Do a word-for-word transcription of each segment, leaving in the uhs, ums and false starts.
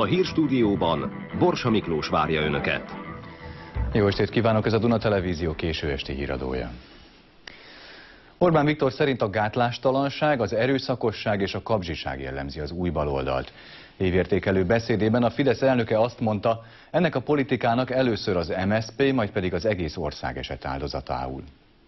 hírstúdióban Borsa Miklós várja Önöket. Jó estét kívánok, ez a Duna Televízió késő esti híradója. Orbán Viktor szerint a gátlástalanság, az erőszakosság és a kapzsiság jellemzi az új baloldalt. Évértékelő beszédében a Fidesz elnöke azt mondta, ennek a politikának először az em es zé pé, majd pedig az egész ország esett áldozatául.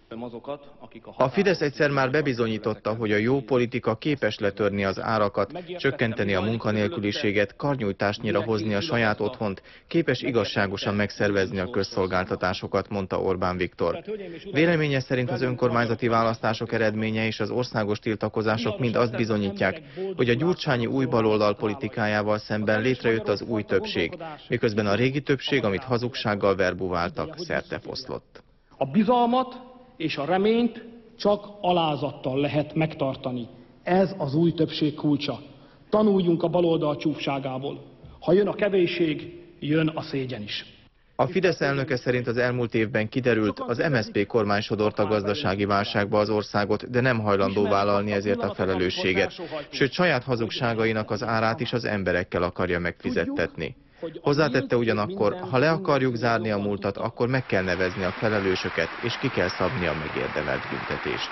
A Fidesz egyszer már bebizonyította, hogy a jó politika képes letörni az árakat, csökkenteni a munkanélküliséget, karnyújtásnyira hozni a saját otthont, képes igazságosan megszervezni a közszolgáltatásokat, mondta Orbán Viktor. Véleménye szerint az önkormányzati választások eredménye és az országos tiltakozások mind azt bizonyítják, hogy a gyurcsányi új baloldal politikájával szemben létrejött az új többség, miközben a régi többség, amit hazugsággal verbuváltak, szertefoszlott. A bizalmat és a reményt csak alázattal lehet megtartani. Ez az új többség kulcsa. Tanuljunk a baloldal csúfságából. Ha jön a kevésség, jön a szégyen is. A Fidesz elnöke szerint az elmúlt évben kiderült, az em es zé pé kormány sodorta gazdasági válságba az országot, de nem hajlandó vállalni ezért a felelősséget. Sőt, saját hazugságainak az árát is az emberekkel akarja megfizettetni. Hozzátette ugyanakkor, ha le akarjuk zárni a múltat, akkor meg kell nevezni a felelősöket, és ki kell szabni a megérdemelt büntetést.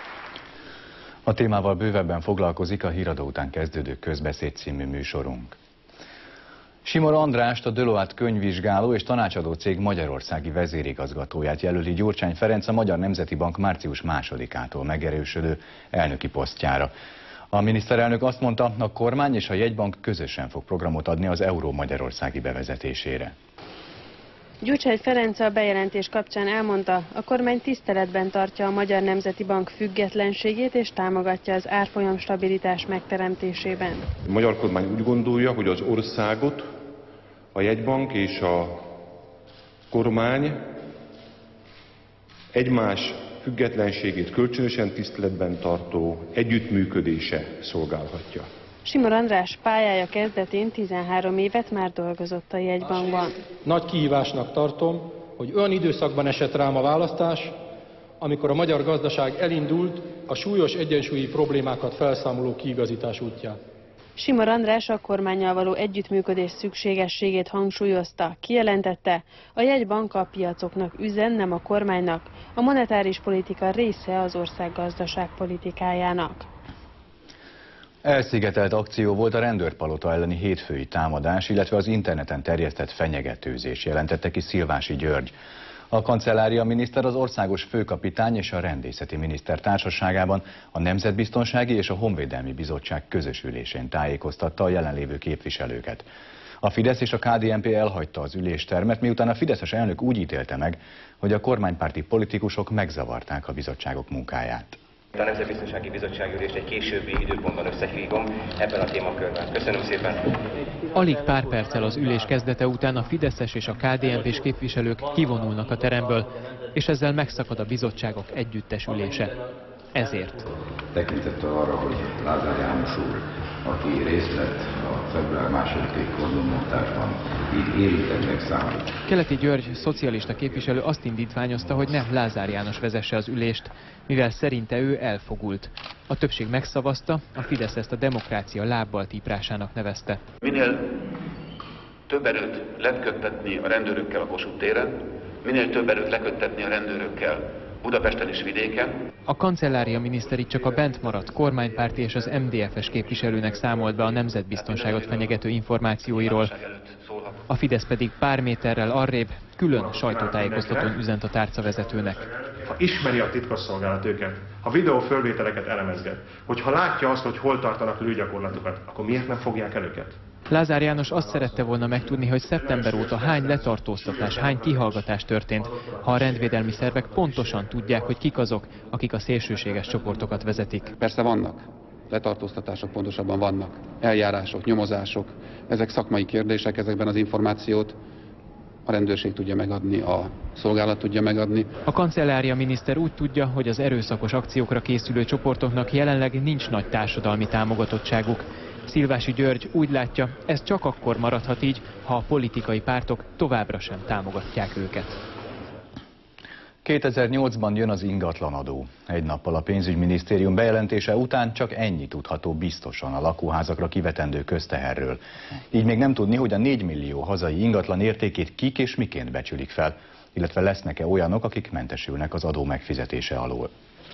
A témával bővebben foglalkozik a híradó után kezdődő Közbeszéd című műsorunk. Simor Andrást, a Deloitte könyvvizsgáló és tanácsadó cég magyarországi vezérigazgatóját jelöli Gyurcsány Ferenc a Magyar Nemzeti Bank március másodikától megerősödő elnöki posztjára. A miniszterelnök azt mondta, a kormány és a jegybank közösen fog programot adni az euró magyarországi bevezetésére. Gyurcsány Ferenc a bejelentés kapcsán elmondta, a kormány tiszteletben tartja a Magyar Nemzeti Bank függetlenségét és támogatja az árfolyam stabilitás megteremtésében. A magyar kormány úgy gondolja, hogy az országot a jegybank és a kormány egymás függetlenségét kölcsönösen tiszteletben tartó együttműködése szolgálhatja. Simor András pályája kezdetén tizenhárom évet már dolgozott a jegybankban. Nagy kihívásnak tartom, hogy olyan időszakban esett rám a választás, amikor a magyar gazdaság elindult a súlyos egyensúlyi problémákat felszámoló kiigazítás útján. Simor András a kormánnyal való együttműködés szükségességét hangsúlyozta, kijelentette, a jegybank a piacoknak üzen, nem a kormánynak, a monetáris politika része az ország gazdaságpolitikájának. Elszigetelt akció volt a rendőrpalota elleni hétfői támadás, illetve az interneten terjesztett fenyegetőzés, jelentette ki Szilvási György. A kancellária miniszter, az országos főkapitány és a rendészeti miniszter társaságában a Nemzetbiztonsági és a Honvédelmi Bizottság közös ülésén tájékoztatta a jelenlévő képviselőket. A Fidesz és a ká dé en pé elhagyta az üléstermet, miután a fideszes elnök úgy ítélte meg, hogy a kormánypárti politikusok megzavarták a bizottságok munkáját. A Nemzetbiztonsági Bizottság ülést egy későbbi időpontban összehívom ebben a témakörben. Köszönöm szépen! Alig pár perccel az ülés kezdete után a fideszes és a ká dé en pés képviselők kivonulnak a teremből, és ezzel megszakad a bizottságok együttes ülése. Ezért. Tekintettel arra, hogy Lázár János úr, aki részt vett a február másodikai kormányzásban, így érintettnek számít. Keleti György, szocialista képviselő azt indítványozta, hogy ne Lázár János vezesse az ülést, mivel szerinte ő elfogult. A többség megszavazta, a Fidesz ezt a demokrácia lábbal típrásának nevezte. Minél több erőt leköttetni a rendőrökkel a Kossuth téren, minél több erőt leköttetni a rendőrökkel Budapesten és vidéken. A kancellária miniszter csak a bent maradt kormánykpárti és az em dé ef es képviselőnek számolt be a nemzetbiztonságot fenyegető információiról. A Fidesz pedig pár méterrel arrébb külön sajtótájékoztatón üzent a tárcavezetőnek. Ha ismeri a titkosszolgálat őket, ha videófölvételeket elemezget, hogyha látja azt, hogy hol tartanak lőgyakorlatokat, akkor miért nem fogják el őket? Lázár János azt szerette volna megtudni, hogy szeptember óta hány letartóztatás, hány kihallgatás történt, ha a rendvédelmi szervek pontosan tudják, hogy kik azok, akik a szélsőséges csoportokat vezetik. Persze vannak letartóztatások, pontosabban vannak eljárások, nyomozások, ezek szakmai kérdések, ezekben az információt a rendőrség tudja megadni, a szolgálat tudja megadni. A kancellária miniszter úgy tudja, hogy az erőszakos akciókra készülő csoportoknak jelenleg nincs nagy társadalmi támogatottságuk. Szilvási György úgy látja, ez csak akkor maradhat így, ha a politikai pártok továbbra sem támogatják őket. kétezer-nyolcban jön az ingatlanadó. Egy nappal a pénzügyminisztérium bejelentése után csak ennyi tudható biztosan a lakóházakra kivetendő közteherről. Így még nem tudni, hogy a négy millió hazai ingatlan értékét kik és miként becsülik fel, illetve lesznek-e olyanok, akik mentesülnek az adó megfizetése alól.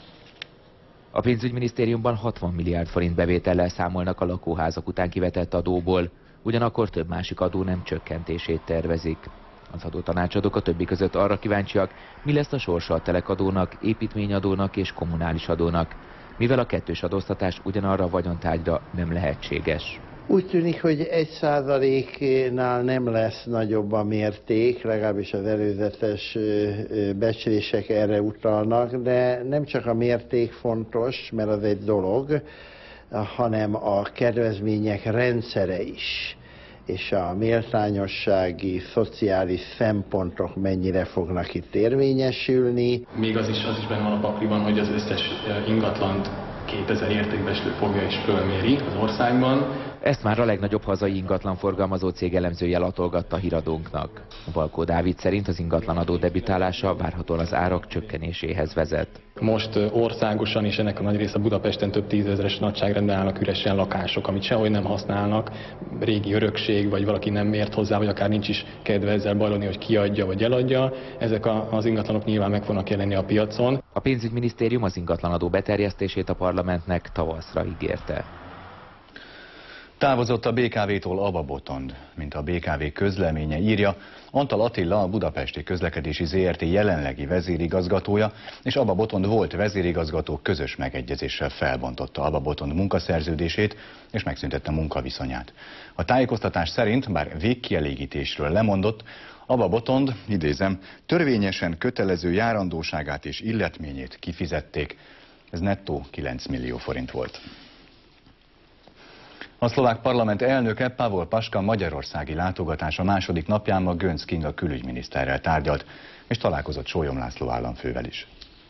A pénzügyminisztériumban hatvan milliárd forint bevétellel számolnak a lakóházak után kivetett adóból, ugyanakkor több másik adó nem csökkentését tervezik. Az adótanácsadók a többi között arra kíváncsiak, mi lesz a sorsa a telekadónak, építményadónak és kommunális adónak, mivel a kettős adóztatás ugyanarra a vagyontárgyra nem lehetséges. Úgy tűnik, hogy egy százaléknál nem lesz nagyobb a mérték, legalábbis az előzetes becslések erre utalnak, de nem csak a mérték fontos, mert az egy dolog, hanem a kedvezmények rendszere is, és a méltányossági, szociális szempontok mennyire fognak itt érvényesülni. Még az is, az is benne van a pakliban, hogy az összes ingatlant kétezer értékbeslő fogja és fölméri az országban. Ezt már a legnagyobb hazai ingatlanforgalmazó cég elemzője latolgatta híradónknak. Valkó Dávid szerint az ingatlanadó debütálása várhatóan az árak csökkenéséhez vezet. Most országosan is ennek a nagy része Budapesten több tízezeres nagyságrendben állnak üresen lakások, amit sehogy nem használnak, régi örökség, vagy valaki nem ért hozzá, vagy akár nincs is kedve ezzel bajlani, hogy kiadja vagy eladja. Ezek a, az ingatlanok nyilván meg fognak jelenni a piacon. A pénzügyminisztérium az ingatlanadó beterjesztését a parlamentnek tavaszra ígérte. Távozott a bé ká vé-tól Aba Botond, mint a bé ká vé közleménye írja. Antal Attila, a Budapesti Közlekedési zé er té jelenlegi vezérigazgatója, és Aba Botond volt vezérigazgató közös megegyezéssel felbontotta Aba Botond munkaszerződését, és megszüntette munkaviszonyát. A tájékoztatás szerint, bár végkielégítésről lemondott, Aba Botond, idézem, törvényesen kötelező járandóságát és illetményét kifizették. Ez nettó kilenc millió forint volt. A szlovák parlament elnöke Pavol Paska magyarországi látogatása második napján ma Göncz Kinga külügyminiszterrel tárgyalt, és találkozott Sólyom László államfővel is.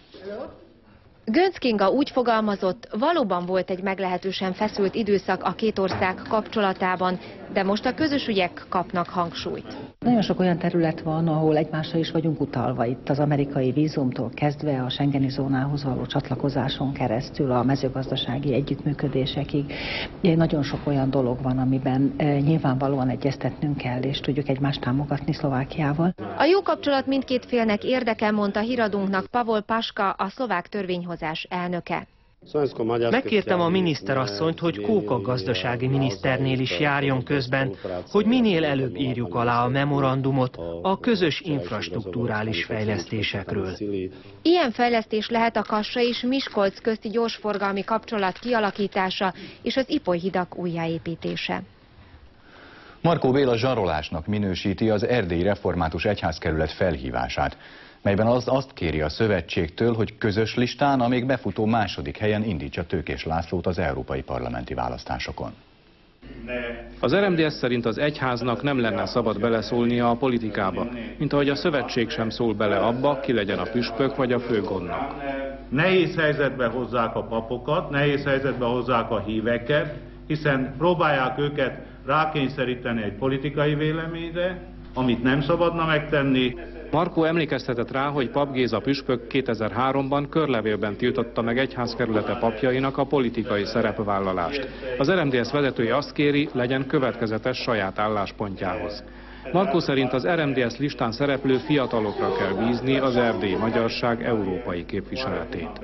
Göncz Kinga úgy fogalmazott, valóban volt egy meglehetősen feszült időszak a két ország kapcsolatában, de most a közös ügyek kapnak hangsúlyt. Nagyon sok olyan terület van, ahol egymásra is vagyunk utalva. Itt az amerikai vízumtól kezdve a schengeni zónához való csatlakozáson keresztül a mezőgazdasági együttműködésekig. Nagyon sok olyan dolog van, amiben nyilvánvalóan egyeztetnünk kell, és tudjuk egymást támogatni Szlovákiával. A jó kapcsolat mindkét félnek érdeke, mondta híradónknak Pavol Paska, a szlovák törvényhozás elnöke. Megkértem a miniszterasszonyt, hogy Kóka gazdasági miniszternél is járjon közben, hogy minél előbb írjuk alá a memorandumot a közös infrastrukturális fejlesztésekről. Ilyen fejlesztés lehet a Kassa és Miskolc közti gyorsforgalmi kapcsolat kialakítása és az ipolyhidak újjáépítése. Markó Béla zsarolásnak minősíti az erdélyi református egyházkerület felhívását, melyben az azt kéri a szövetségtől, hogy közös listán a még befutó második helyen indítsa Tőkés Lászlót az európai parlamenti választásokon. Az er em dé es szerint az egyháznak nem lenne szabad beleszólnia a politikába, mint ahogy a szövetség sem szól bele abba, ki legyen a püspök vagy a főgondnok. Nehéz helyzetbe hozzák a papokat, nehéz helyzetbe hozzák a híveket, hiszen próbálják őket rákényszeríteni egy politikai véleményre, amit nem szabadna megtenni. Markó emlékeztetett rá, hogy Pap Géza püspök kétezer-háromban körlevélben tiltotta meg egyházkerülete papjainak a politikai szerepvállalást. Az er em dé es vezetője azt kéri, legyen következetes saját álláspontjához. Markó szerint az er em dé es listán szereplő fiatalokra kell bízni az erdélyi magyarság európai képviseletét.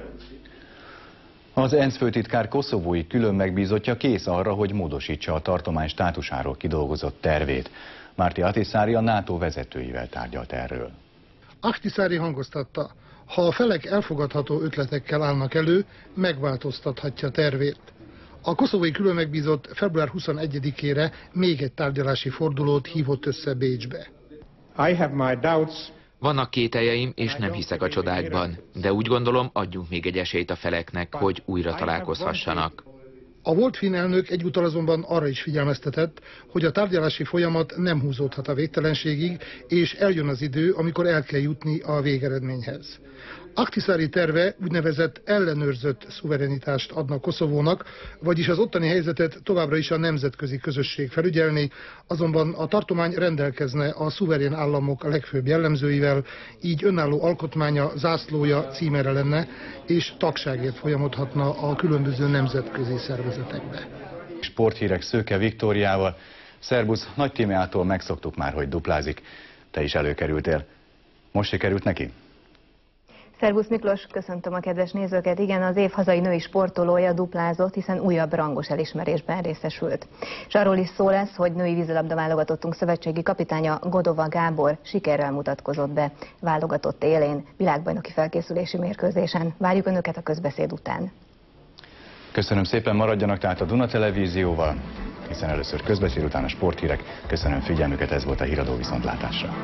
Az ENSZ főtitkár koszovói külön megbízottja kész arra, hogy módosítsa a tartomány státusáról kidolgozott tervét. Martti Ahtisaari a NATO vezetőivel tárgyalt erről. Ahtisaari hangoztatta, ha a felek elfogadható ötletekkel állnak elő, megváltoztathatja tervét. A koszovói külön megbízott február huszonegyedikére még egy tárgyalási fordulót hívott össze Bécsbe. I have my doubts. Vannak kételjeim, és nem hiszek a csodákban, de úgy gondolom, adjunk még egy esélyt a feleknek, hogy újra találkozhassanak. A volt finn elnök egyúttal azonban arra is figyelmeztetett, hogy a tárgyalási folyamat nem húzódhat a végtelenségig, és eljön az idő, amikor el kell jutni a végeredményhez. Ahtisaari terve úgynevezett ellenőrzött szuverenitást adna Koszovónak, vagyis az ottani helyzetet továbbra is a nemzetközi közösség felügyelni, azonban a tartomány rendelkezne a szuverén államok legfőbb jellemzőivel, így önálló alkotmánya, zászlója, címere lenne, és tagságért folyamodhatna a különböző nemzetközi szervezetekbe. Sporthírek Szőke Viktóriával. Szerbusz, Nagy Tímeától megszoktuk már, hogy duplázik. Te is előkerültél. Most sikerült neki? Szervusz Miklós, köszöntöm a kedves nézőket. Igen, az év hazai női sportolója duplázott, hiszen újabb rangos elismerésben részesült. És arról is szó lesz, hogy női vízilabda válogatottunk szövetségi kapitánya Godova Gábor sikerrel mutatkozott be válogatott élén világbajnoki felkészülési mérkőzésen. Várjuk Önöket a közbeszéd után. Köszönöm szépen, maradjanak tehát a Duna Televízióval, hiszen először közbeszéd, után a sporthírek. Köszönöm figyelmüket, ez volt a Híradó, viszontlátásra.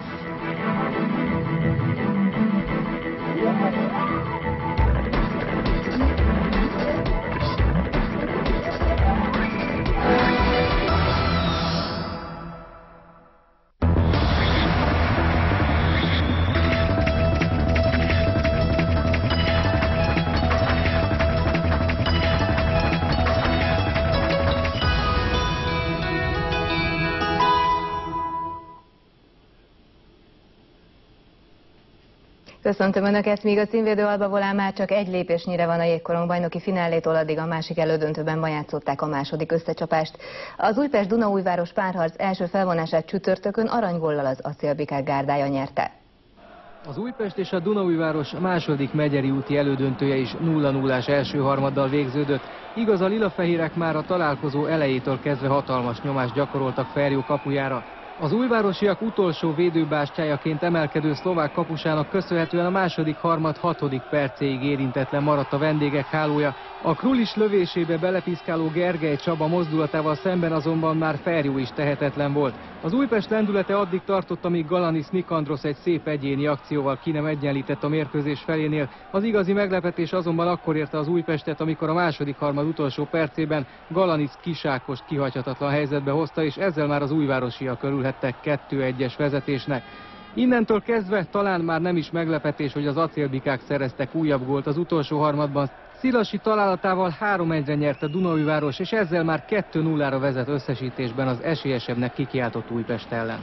Köszöntöm Önöket, míg a címvédő Alba Volán már csak egy lépésnyire van a jégkorong bajnoki finálétól, addig a másik elődöntőben bejátszották a második összecsapást. Az Újpest-Dunaújváros párharc első felvonását csütörtökön aranygóllal az Acélbikák gárdája nyerte. Az Újpest és a Dunaújváros második megyeri úti elődöntője is nulla nullás első harmaddal végződött. Igaz, a lilafehérek már a találkozó elejétől kezdve hatalmas nyomást gyakoroltak Ferjó kapujára. Az újvárosiak utolsó védőbástyájaként emelkedő szlovák kapusának köszönhetően a második harmad hatodik percéig érintetlen maradt a vendégek hálója. A Krulis lövésébe belepiszkáló Gergely Csaba mozdulatával szemben azonban már Ferjó is tehetetlen volt. Az Újpest lendülete addig tartott, amíg Galanis Nikandrosz egy szép egyéni akcióval ki nem egyenlített a mérkőzés felénél. Az igazi meglepetés azonban akkor érte az Újpestet, amikor a második harmad utolsó percében Galanis Kisákost kihagyhatatlan helyzetbe hozta, és ezzel már az újvárosiak örülhettek kettő egyes vezetésnek. Innentől kezdve talán már nem is meglepetés, hogy az Acélbikák szereztek újabb gólt az utolsó harmadban. Szilasi találatával három egyre nyert a Dunaújváros, és ezzel már kettő nullára vezet összesítésben az esélyesebbnek kikiáltott Újpest ellen.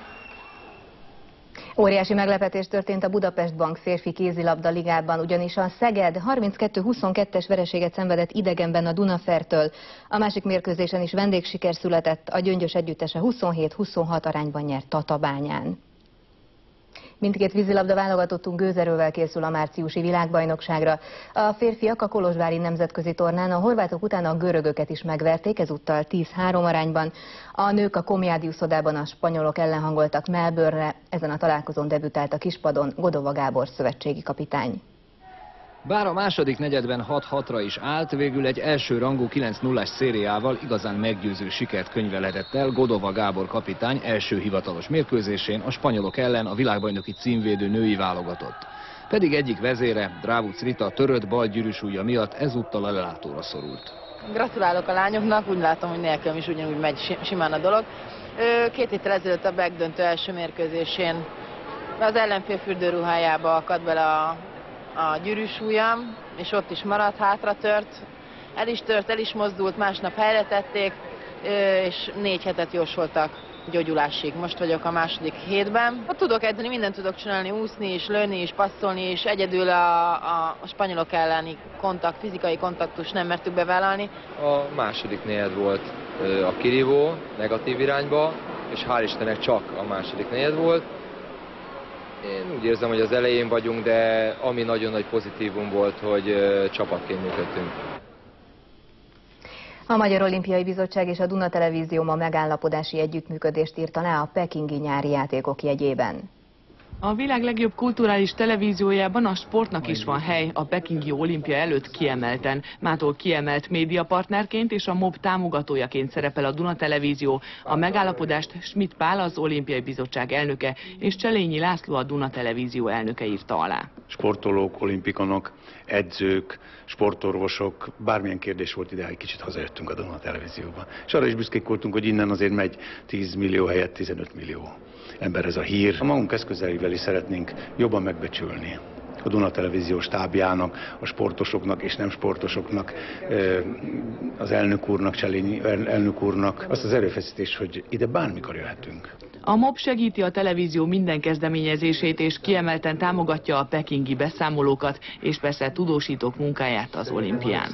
Óriási meglepetés történt a Budapest Bank férfi kézilabda ligában, ugyanis a Szeged harminckettő huszonkettes vereséget szenvedett idegenben a Dunafertől. A másik mérkőzésen is vendégsiker született, a Gyöngyös együttese huszonhét huszonhat arányban nyert Tatabányán. Mindkét vízilabda válogatottunk gőzerővel készül a márciusi világbajnokságra. A férfiak a kolozsvári nemzetközi tornán a horvátok után a görögöket is megverték, ezúttal tíz három arányban. A nők a Komjádi úszodában a spanyolok ellen hangoltak Melbourne-re, ezen a találkozón debütált a kispadon Godova Gábor szövetségi kapitány. Bár a második negyedben hat hatra is állt, végül egy első rangú kilenc nullás szériával igazán meggyőző sikert könyvelhetett el Godova Gábor kapitány első hivatalos mérkőzésén a spanyolok ellen a világbajnoki címvédő női válogatott. Pedig egyik vezére, Drávuc Rita törött bal-gyűrűsúlya miatt ezúttal a lelátóra szorult. Gratulálok a lányoknak, úgy látom, hogy nélkülem is ugyanúgy megy simán a dolog. Két héttel ezelőtt a megdöntő első mérkőzésén az ellenfél fürdőruhájába akadt bele a a gyűrűsúlyam, és ott is maradt, hátra tört, el is tört, el is mozdult, másnap helyre tették, és négy hetet jósoltak gyógyulásig. Most vagyok a második hétben. Ott tudok edzeni, mindent tudok csinálni, úszni is, lőni is, passzolni is, egyedül a, a, a spanyolok elleni kontakt, fizikai kontaktus nem mertük bevállalni. A második negyed volt a kirívó, negatív irányba, és hál' Istennek csak a második negyed volt. Én úgy érzem, hogy az elején vagyunk, de ami nagyon nagy pozitívum volt, hogy csapatként működtünk. A Magyar Olimpiai Bizottság és a Duna Televízió ma megállapodási együttműködést írt alá a pekingi nyári játékok jegyében. A világ legjobb kulturális televíziójában a sportnak is van hely, a pekingi olimpia előtt kiemelten. Mától kiemelt médiapartnerként és a MOB támogatójaként szerepel a Duna Televízió. A megállapodást Schmidt Pál, az Olimpiai Bizottság elnöke, és Cselényi László, a Duna Televízió elnöke írta alá. Sportolók, olimpikonok, edzők, sportorvosok, bármilyen kérdés volt ideig, kicsit hazajöttünk a Duna Televízióba. És arra is büszkék voltunk, hogy innen azért megy tíz millió helyett tizenöt millió ember ez a hír. A magunk eszközeivel is szeretnénk jobban megbecsülni a Duna Televízió stábjának, a sportosoknak és nem sportosoknak, az elnök úrnak, Cselényi elnök úrnak azt az erőfeszítés, hogy ide bármikor jöhetünk. A MOB segíti a televízió minden kezdeményezését, és kiemelten támogatja a pekingi beszámolókat, és persze tudósítók munkáját az olimpián.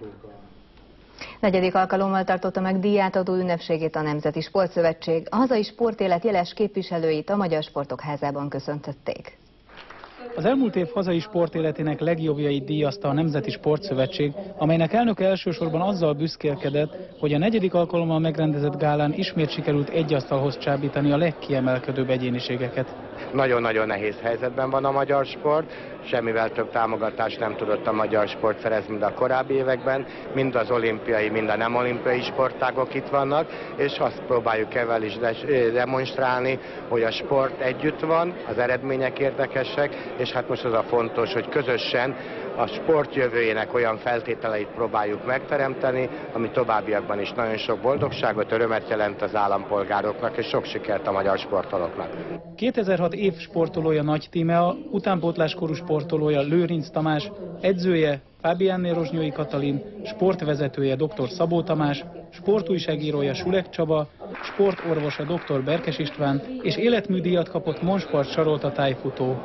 Negyedik alkalommal tartotta meg díjátadó ünnepségét a Nemzeti Sportszövetség. A hazai sportélet jeles képviselőit a Magyar Sportok Házában köszöntötték. Az elmúlt év hazai sportéletének legjobbjait díjazta a Nemzeti Sportszövetség, amelynek elnöke elsősorban azzal büszkélkedett, hogy a negyedik alkalommal megrendezett gálán ismét sikerült egy asztalhoz csábítani a legkiemelkedőbb egyéniségeket. Nagyon-nagyon nehéz helyzetben van a magyar sport, semmivel több támogatást nem tudott a magyar sport szerezni, mint a korábbi években, mind az olimpiai, mind a nem olimpiai sportágok itt vannak, és azt próbáljuk ezzel is demonstrálni, hogy a sport együtt van, az eredmények érdekesek, és hát most az a fontos, hogy közösen a sport jövőjének olyan feltételeit próbáljuk megteremteni, ami továbbiakban is nagyon sok boldogságot, örömet jelent az állampolgároknak, és sok sikert a magyar sportolóknak. kétezer-hat év sportolója Nagy Tímea, utánpótláskorú sportolója Lőrinc Tamás, edzője Fábiánné Rozsnyói Katalin, sportvezetője dr. Szabó Tamás, sportújságírója Sulek Csaba, sportorvosa dr. Berkes István, és életműdíjat kapott Monspart Sarolta tájfutó.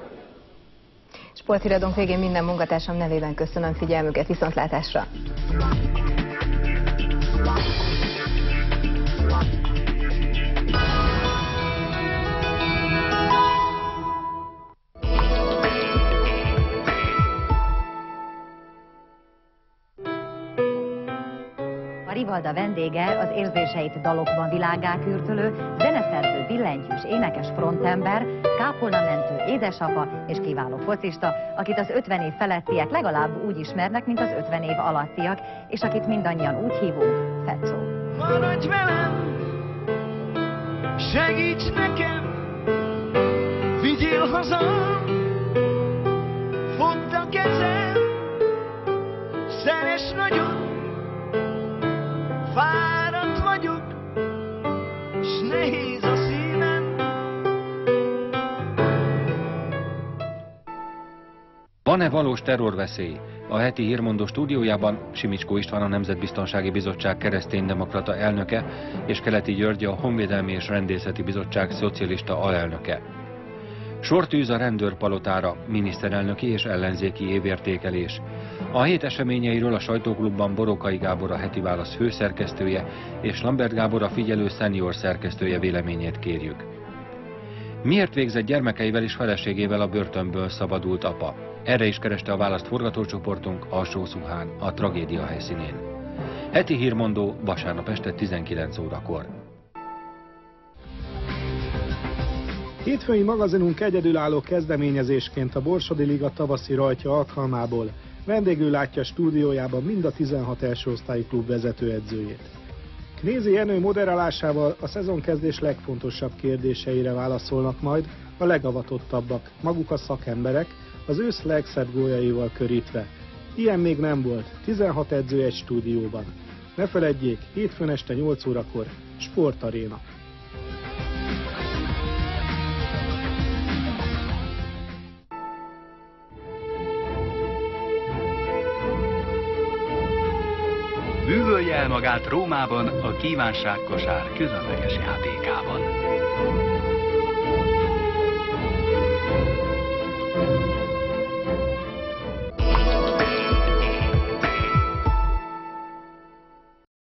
Sporthíradónk végén minden munkatársam nevében köszönöm figyelmüket, viszontlátásra! A Rivalda vendége az érzéseit dalokban világgá kürtölő, zeneszerző, billentyűs, énekes frontember, kápolnamentő, édesapa és kiváló focista, akit az ötven év felettiek legalább úgy ismernek, mint az ötven év alattiak, és akit mindannyian úgy hívunk, Fecó. Maradj velem, segíts nekem, vigyél haza, fogd a kezem, szeress nagyon, fáradt vagyok, s nehéz a szívem. Van-e valós terrorveszély? A heti hírmondó stúdiójában Simicskó István, a Nemzetbiztonsági Bizottság kereszténydemokrata elnöke, és Keleti György, a Honvédelmi és Rendészeti Bizottság szocialista alelnöke. Sortűz a rendőrpalotára, miniszterelnöki és ellenzéki évértékelés. A hét eseményeiről a Sajtóklubban Borokai Gábor, a Heti Válasz főszerkesztője, és Lambert Gábor, a Figyelő szenior szerkesztője véleményét kérjük. Miért végzett gyermekeivel és feleségével a börtönből szabadult apa? Erre is kereste a választ forgatócsoportunk Alsó-Szuhán, a tragédia helyszínén. Heti hírmondó vasárnap este tizenkilenc órakor. Hétfői magazinunk egyedülálló kezdeményezésként a Borsodi Liga tavaszi rajtja alkalmából vendégül látja stúdiójában mind a tizenhat első osztályi klub vezetőedzőjét. Knézi Jenő moderálásával a szezonkezdés legfontosabb kérdéseire válaszolnak majd a legavatottabbak, maguk a szakemberek, az ősz legszebb góljaival körítve. Ilyen még nem volt, tizenhat edző egy stúdióban. Ne feledjék, hétfőn este nyolc órakor Sportaréna. Bűvölje el magát Rómában a kívánságkosár különleges játékában.